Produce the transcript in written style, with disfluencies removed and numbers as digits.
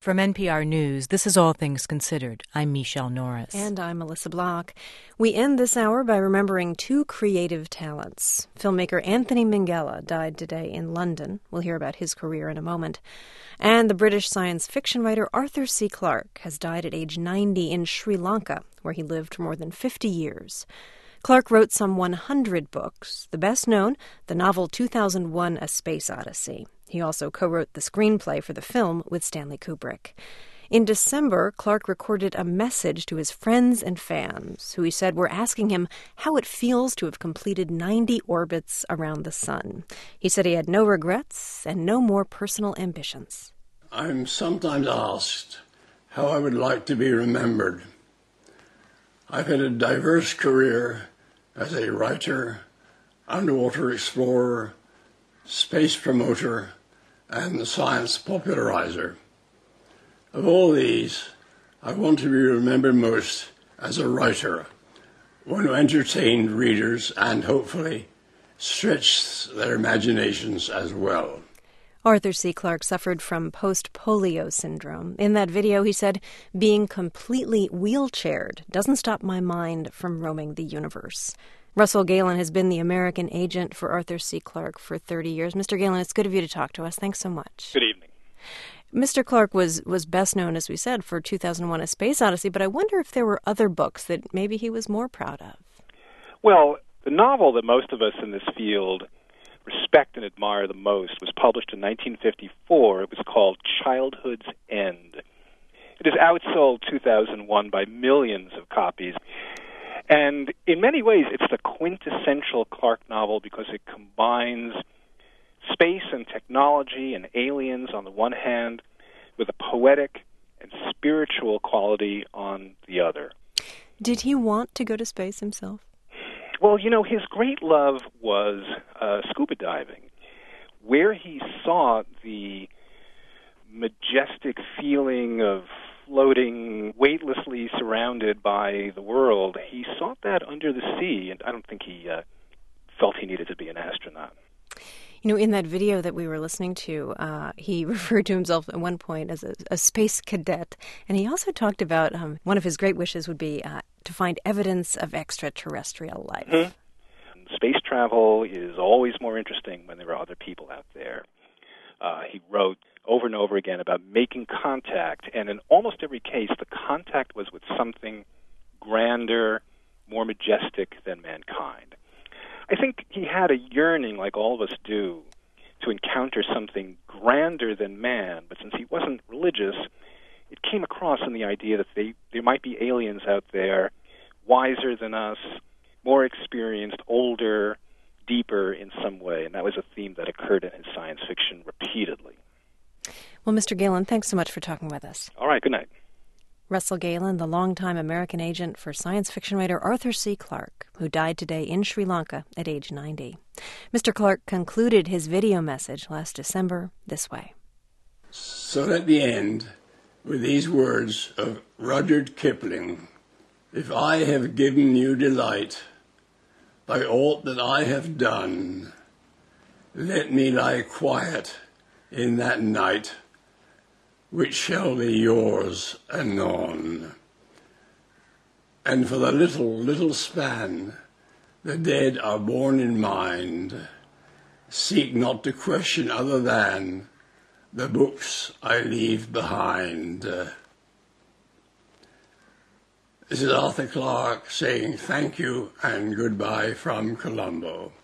From NPR News, this is All Things Considered. I'm Michelle Norris. And I'm Melissa Block. We end this hour by remembering two creative talents. Filmmaker Anthony Minghella died today in London. We'll hear about his career in a moment. And the British science fiction writer Arthur C. Clarke has died at age 90 in Sri Lanka, where he lived for more than 50 years. Clarke wrote some 100 books, the best known, the novel 2001: A Space Odyssey. He also co-wrote the screenplay for the film with Stanley Kubrick. In December, Clarke recorded a message to his friends and fans, who he said were asking him how it feels to have completed 90 orbits around the sun. He said he had no regrets and no more personal ambitions. I'm sometimes asked how I would like to be remembered. I've had a diverse career as a writer, underwater explorer, space promoter, and science popularizer. Of all these, I want to be remembered most as a writer, one who entertained readers and, hopefully, stretched their imaginations as well. Arthur C. Clarke suffered from post-polio syndrome. In that video, he said, "Being completely wheelchaired doesn't stop my mind from roaming the universe." Russell Galen has been the American agent for Arthur C. Clarke for 30 years. Mr. Galen, it's good of you to talk to us. Thanks so much. Good evening. Mr. Clarke was best known, as we said, for 2001: A Space Odyssey, but I wonder if there were other books that maybe he was more proud of. Well, the novel that most of us in this field respect and admire the most was published in 1954. It was called Childhood's End. It has outsold 2001 by millions of copies. And in many ways, it's the quintessential Clarke novel because it combines space and technology and aliens on the one hand with a poetic and spiritual quality on the other. Did he want to go to space himself? Well, you know, his great love was scuba diving, where he saw the majestic feeling of floating weightlessly surrounded by the world. He sought that under the sea, and I don't think he felt he needed to be an astronaut. You know, in that video that we were listening to, he referred to himself at one point as a space cadet, and he also talked about one of his great wishes would be to find evidence of extraterrestrial life. Mm-hmm. Space travel is always more interesting when there are other people out there. He wrote over and over again about making contact, and in almost every case, the contact was with something grander, more majestic than mankind. I think he had a yearning, like all of us do, to encounter something grander than man, but since he wasn't religious, it came across in the idea that there might be aliens out there, wiser than us, more experienced, older, deeper in some way, and that was a theme that occurred in his science fiction repeatedly. Well, Mr. Galen, thanks so much for talking with us. All right, good night. Russell Galen, the longtime American agent for science fiction writer Arthur C. Clarke, who died today in Sri Lanka at age 90. Mr. Clarke concluded his video message last December this way. So at the end, with these words of Rudyard Kipling, "If I have given you delight by aught that I have done, let me lie quiet in that night, which shall be yours anon. And for the little span the dead are born in mind, seek not to question other than the books I leave behind." This is Arthur Clarke saying thank you and goodbye from Colombo.